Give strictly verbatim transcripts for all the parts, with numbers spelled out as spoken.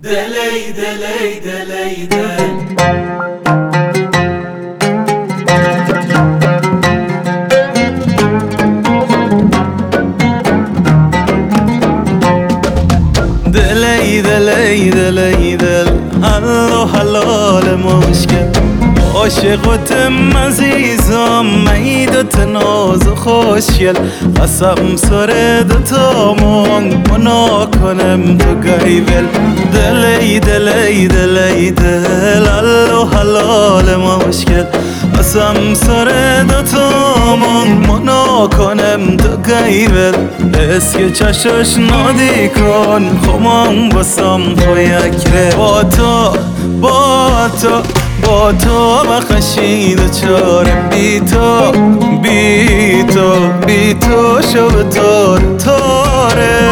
دلی دلی دلی دل دلی دلی دلی دل حلو حلال مشکل عاشقتم عزیزم میدت ناز و خوشگل قسم سر دوتامون منا کنم تو گیول دلی دلی دلی دل حلو حلال مشکل قسم سر دوتامون منا کنم تو گیول اسک چشش نادی کن خمان بسم تو یک ره با تو با تو با تو بخشید چاره بی تو بی تو بی تو شب تار تاره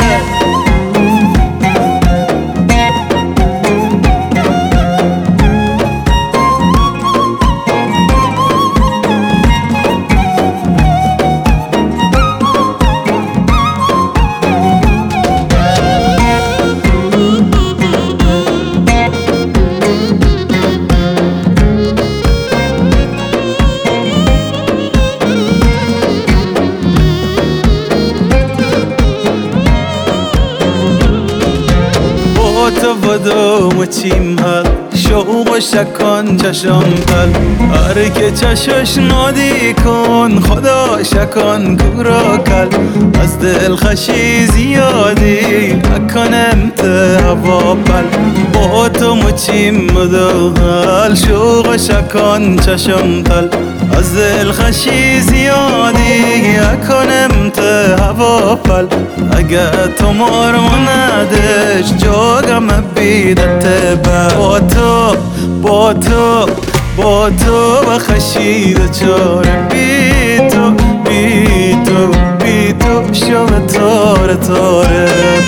تو بدو مچیم هل شوق و شکان چشم تل هر که چشش نادی کن خدا شکان کورا کل از دل خشی زیادی اکنم ته هوا پل با تو مچیم بدو هل شوق و شکان چشم تل از دل خشی زیادی اکنم ته هوا پل اگه تو مار مندش جاگم بیدت با تو با تو با تو بخشید چاره بی تو بی تو بی تو شب تاره تاره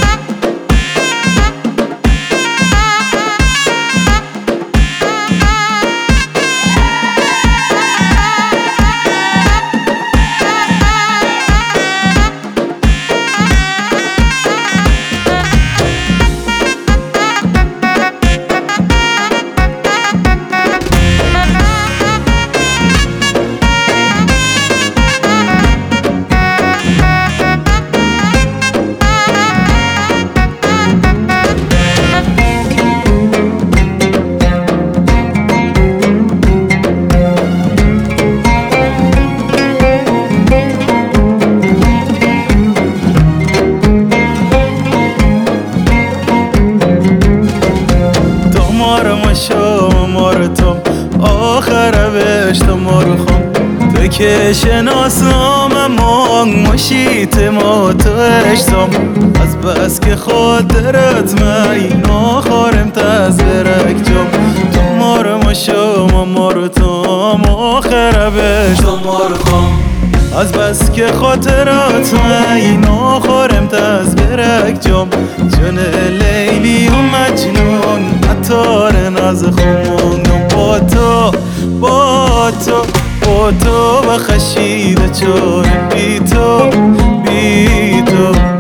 مارتم آخر بشتم مرخم تو که شناسم اما مشیت ما تو اشتم از بس که خاطرت می ناخارم تز برک جم تو مارم شما مارتم آخر بشتم مرخم از بس که خاطرات می ناخارم تز برک جم جن لیلی و مجنون عطار ناز خمونم با تو با تو با تو بخشید چاره بی تو بی تو